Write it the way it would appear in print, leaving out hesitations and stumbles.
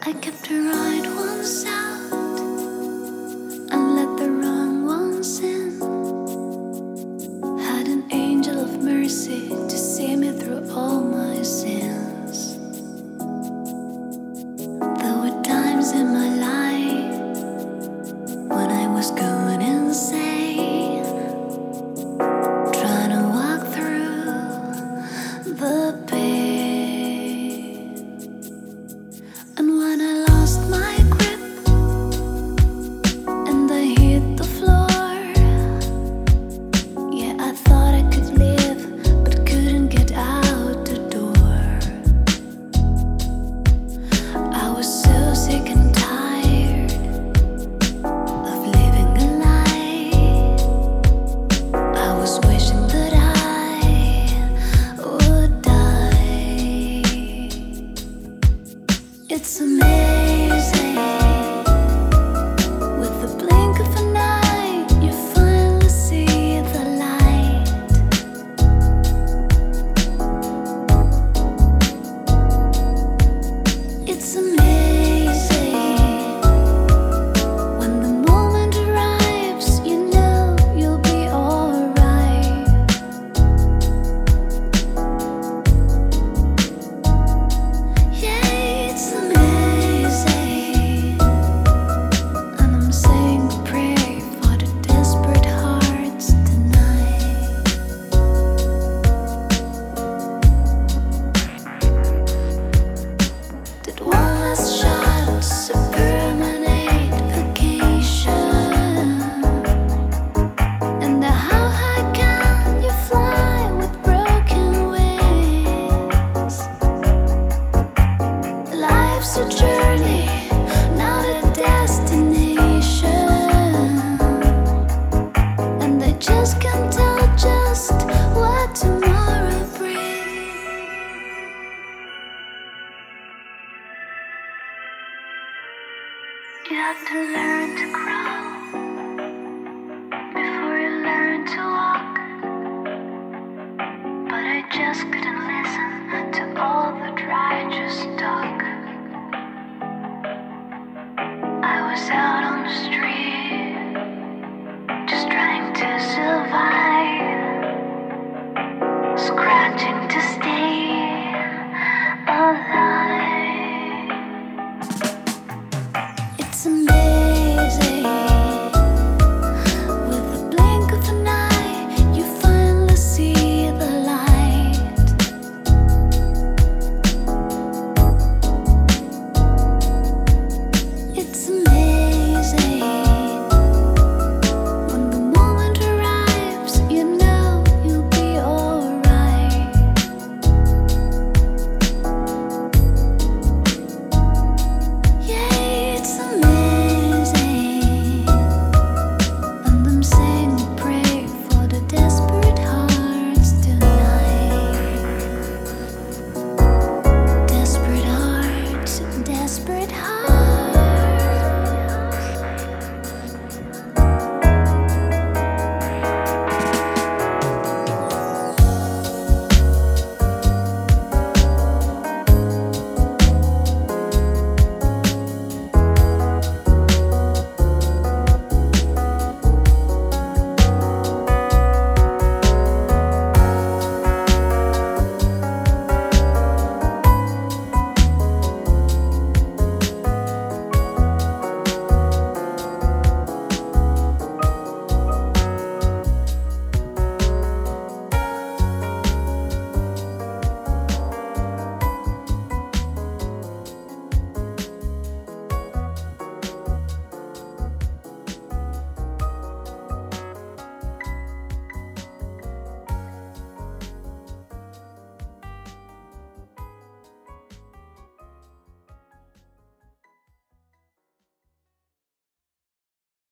I kept the right ones out and let the wrong ones in. Had an angel of mercy to see me through all my sins. There were times in my life when I was going insane, trying to walk through the pain. And when I lost my grip and I hit the floor, yeah, I thought I could live but couldn't get out the door. I was so sick and tired of living a lie. I was wishing that I would die. It's amazing, with the blink of an eye, you finally see the light. It's amazing, when the moment arrives, you know you'll be alright. Yeah, it's amazing, and I'm saying a prayer for the desperate hearts tonight. Did one last shot to permanent vacation? And how high can you fly with broken wings? Life's a journey, not a destination. And I just can't tell just what tomorrow brings. You have to learn to crawl before you learn to walk. But I just couldn't